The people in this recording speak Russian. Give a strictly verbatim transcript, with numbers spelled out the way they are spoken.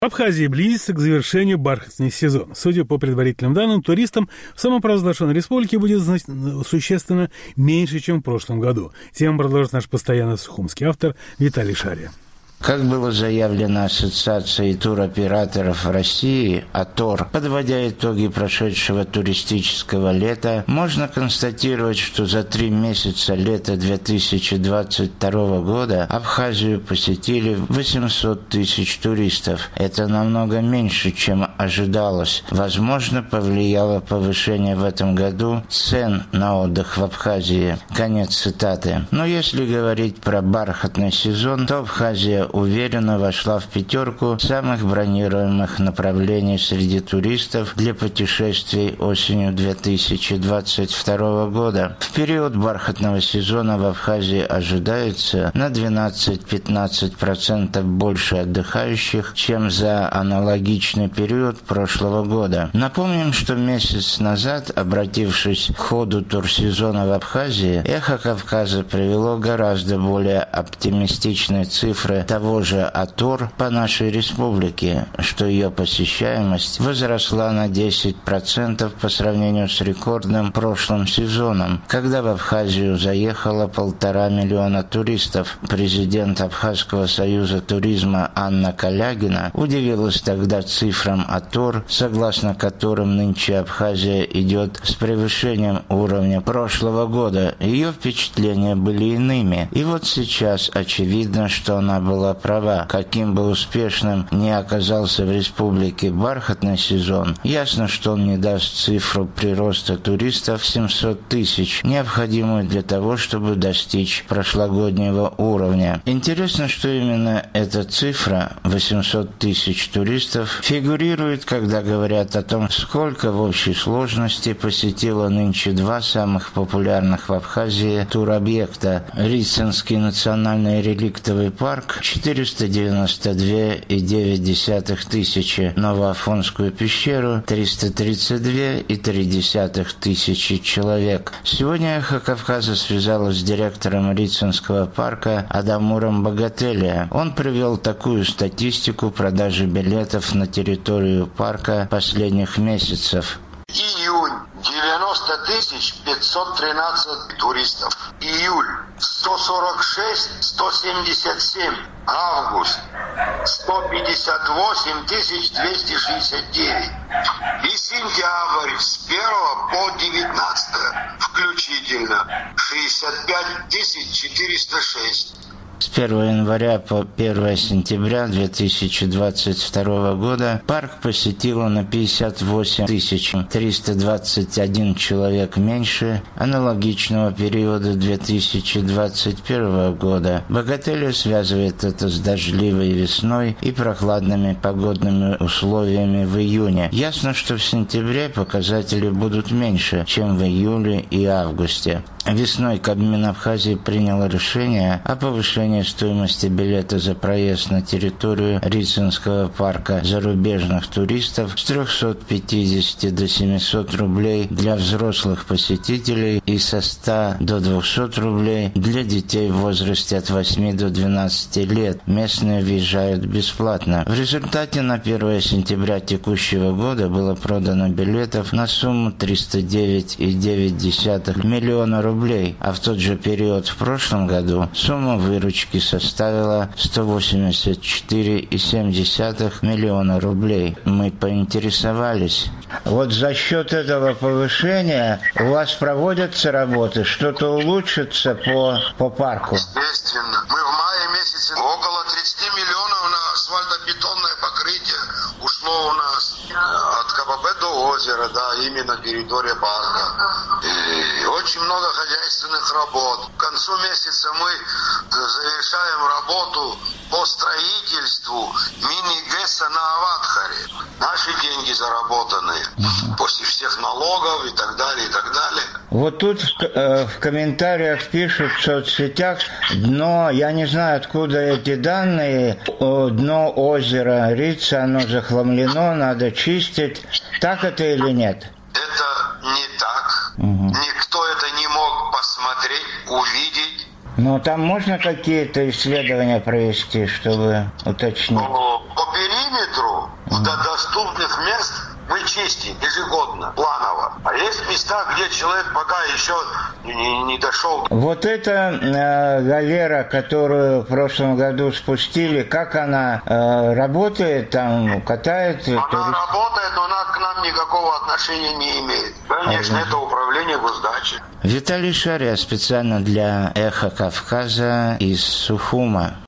В Абхазии близится к завершению бархатный сезон. Судя по предварительным данным, туристам в самопровозглашенной республике будет существенно меньше, чем в прошлом году. Тему продолжит наш постоянно сухумский автор Виталий Шария. Как было заявлено Ассоциацией туроператоров России, АТОР, подводя итоги прошедшего туристического лета, можно констатировать, что за три месяца лета две тысячи двадцать второго года Абхазию посетили восемьсот тысяч туристов. Это намного меньше, чем ожидалось. Возможно, повлияло повышение в этом году цен на отдых в Абхазии. Конец цитаты. Но если говорить про бархатный сезон, то Абхазия уверенно вошла в пятерку самых бронируемых направлений среди туристов для путешествий осенью две тысячи двадцать второго года. В период бархатного сезона в Абхазии ожидается на двенадцать-пятнадцать процентов больше отдыхающих, чем за аналогичный период прошлого года. Напомним, что месяц назад, обратившись к ходу турсезона в Абхазии, «Эхо Кавказа» привело гораздо более оптимистичные цифры того же АТОР по нашей республике, что ее посещаемость возросла на десять процентов по сравнению с рекордным прошлым сезоном, когда в Абхазию заехало полтора миллиона туристов. Президент Абхазского союза туризма Анна Калягина удивилась тогда цифрам АТОР, согласно которым нынче Абхазия идет с превышением уровня прошлого года. Ее впечатления были иными. И вот сейчас очевидно, что она была права. Каким бы успешным ни оказался в республике бархатный сезон, ясно, что он не даст цифру прироста туристов в семьсот тысяч, необходимую для того, чтобы достичь прошлогоднего уровня. Интересно, что именно эта цифра, восемьсот тысяч туристов, фигурирует, когда говорят о том, сколько в общей сложности посетило нынче два самых популярных в Абхазии туробъекта: Рицинский национальный реликтовый парк – четыреста девяносто две и девять десятых тысячи, Новоафонскую пещеру – триста тридцать две и три десятых тысячи человек. Сегодня «Эхо Кавказа» связалось с директором Рицинского парка Адамуром Богателия. Он привел такую статистику продажи билетов на территорию парка последних месяцев. Июнь девяносто тысяч пятьсот тринадцать туристов. Июль сто сорок шесть сто семьдесят семь. Август сто пятьдесят восемь тысяч двести шестьдесят девять. И сентябрь с первого по девятнадцатое включительно шестьдесят пять тысяч четыреста шесть. С первого января по первое сентября две тысячи двадцать второго года парк посетило на пятьдесят восемь тысяч триста двадцать один человек меньше аналогичного периода две тысячи двадцать первого года. Богателия связывает это с дождливой весной и прохладными погодными условиями в июне. Ясно, что в сентябре показатели будут меньше, чем в июле и августе. Весной Кабмин Абхазии принял решение о повышении стоимости билета за проезд на территорию Рицинского парка зарубежных туристов с трехсот пятидесяти до семисот рублей для взрослых посетителей и со ста до двухсот рублей для детей в возрасте от восьми до двенадцати лет. Местные въезжают бесплатно. В результате на первое сентября текущего года было продано билетов на сумму триста девять и девять десятых миллиона рублей. рублей, а в тот же период в прошлом году сумма выручки составила сто восемьдесят четыре и семь десятых миллиона рублей. Мы поинтересовались. Вот за счет этого повышения у вас проводятся работы, что-то улучшится по, по парку? Естественно. Мы в мае месяце около тридцать миллионов на асфальтобетонное покрытие ушло у нас от КПП до озера, да, именно территория парка. И очень много хозяйственных работ. К концу месяца мы завершаем работу по строительству мини-ГЭСа на Аватхаре. Наши деньги заработанные, uh-huh. после всех налогов и так далее, и так далее. Вот тут э, в комментариях пишут в соцсетях: дно, я не знаю, откуда эти данные, дно озера Рица, оно захламлено, надо чистить. Так это или нет? Это не так. Угу. Никто это не мог посмотреть, увидеть. Но там можно какие-то исследования провести, чтобы уточнить? По, по периметру галеру. До доступных мест мы чистим ежегодно, планово. А есть места, где человек пока еще не, не дошел. Вот эта э, галера, которую в прошлом году спустили, как она э, работает, там катает? Она турист... работает, но она к нам никакого отношения не имеет. Конечно, ага. Это управление госдачи. Виталий Шария специально для «Эхо Кавказа» из Сухума.